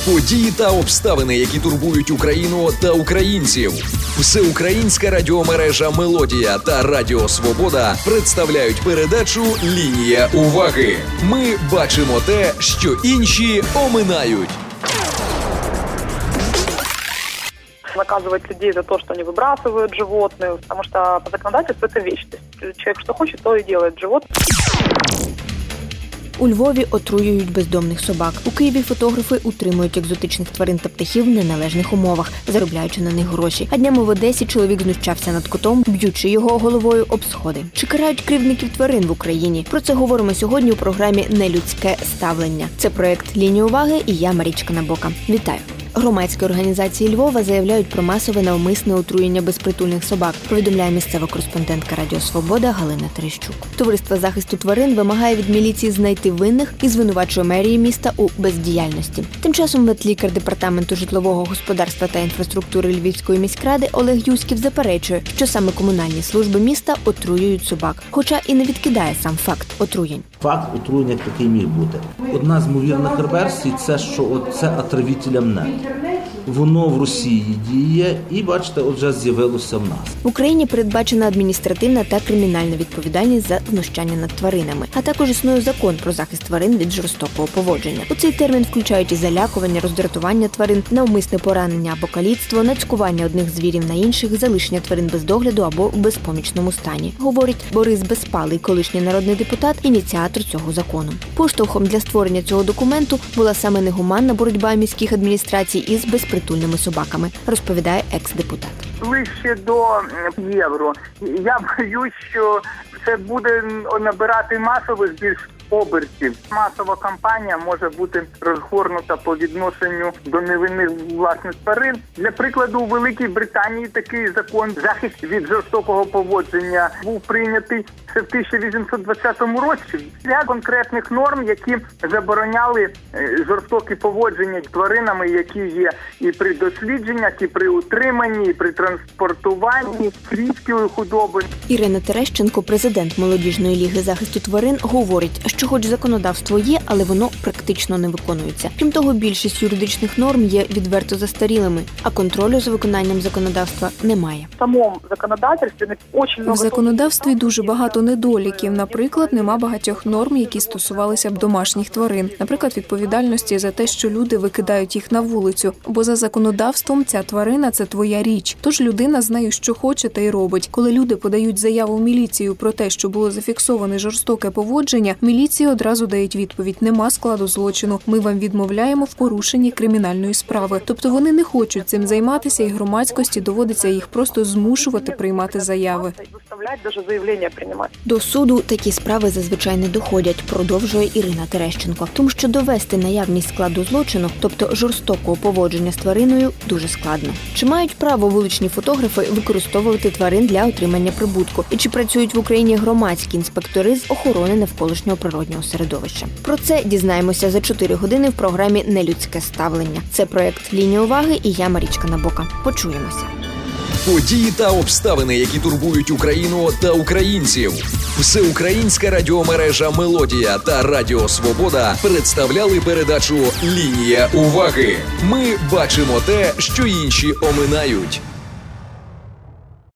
Події та обставини, які турбують Україну та українців. Всеукраїнська радіомережа «Мелодія» та Радіо Свобода представляють передачу «Лінія уваги». Ми бачимо те, що інші оминають. Наказывать людей за то, что они выбрасывают животных, потому что по законодательству это вещь. То есть человек что хочет, то и делает животное. У Львові отруюють бездомних собак. У Києві фотографи утримують екзотичних тварин та птахів в неналежних умовах, заробляючи на них гроші. А днями в Одесі чоловік знущався над котом, б'ючи його головою об сходи. Чи карають кривдників тварин в Україні? Про це говоримо сьогодні у програмі «Нелюдське ставлення». Це проєкт «Лінія уваги» і я, Марічка Набока. Вітаю! Громадські організації Львова заявляють про масове навмисне отруєння безпритульних собак, повідомляє місцева кореспондентка Радіо Свобода Галина Терещук. Товариство захисту тварин вимагає від міліції знайти винних і звинувачує мерії міста у бездіяльності. Тим часом ветлікар департаменту житлового господарства та інфраструктури Львівської міськради Олег Юськів заперечує, що саме комунальні служби міста отруюють собак, хоча і не відкидає сам факт отруєнь. Факт отруєння як такий міг бути. Одна з ймовірних версій – це, що це отравителям нет. Воно в Росії діє і, бачите, вже з'явилося в нас. В Україні передбачена адміністративна та кримінальна відповідальність за знущання над тваринами, а також існує закон про захист тварин від жорстокого поводження. У цей термін включають і залякування, роздратування тварин, навмисне поранення або каліцтво, нацькування одних звірів на інших, залишення тварин без догляду або в безпомічному стані, говорить Борис Безпалий, колишній народний депутат, ініціатор цього закону. Поштовхом для створення цього документу була саме негуманна боротьба міських адміністрацій із безпритульними собаками, розповідає екс-депутат. Ближче до євро. Я боюсь, що це буде набирати масових більш обертів. Масова кампанія може бути розгорнута по відношенню до невинних власних тварин. Для прикладу, у Великій Британії такий закон захист від жорстокого поводження був прийнятий ще в 1820 році. Для конкретних норм, які забороняли жорстокі поводження з тваринами, які є і при дослідженнях, і при утриманні, і при транспортуванні свійської худоби. Ірина Терещенко, президент Молодіжної ліги захисту тварин, говорить, що хоч законодавство є, але воно практично не виконується. Крім того, більшість юридичних норм є відверто застарілими, а контролю за виконанням законодавства немає. В законодавстві дуже багато недоліків. Наприклад, нема багатьох норм, які стосувалися б домашніх тварин. Наприклад, відповідальності за те, що люди викидають їх на вулицю. Бо за законодавством ця тварина – це твоя річ. Тож людина з нею що хоче, те й робить. Коли люди подають заяву в міліцію про те, що було зафіксоване жорстоке поводження, міліції одразу дають відповідь: нема складу злочину, ми вам відмовляємо в порушенні кримінальної справи. Тобто вони не хочуть цим займатися, і громадськості доводиться їх просто змушувати приймати заяви. До суду такі справи зазвичай не доходять, продовжує Ірина Терещенко. Тому що довести наявність складу злочину, тобто жорстокого поводження з твариною, дуже складно. Чи мають право вуличні фотографи використовувати тварин для отримання прибутку? І чи працюють в Україні громадські інспектори з охорони навколишнього природнього середовища? Про це дізнаємося за 4 години в програмі «Нелюдське ставлення». Це проєкт «Лінія уваги» і я, Марічка Набока. Почуємося. Події та обставини, які турбують Україну та українців. Всеукраїнська радіомережа «Мелодія» та Радіо Свобода представляли передачу «Лінія уваги». Ми бачимо те, що інші оминають.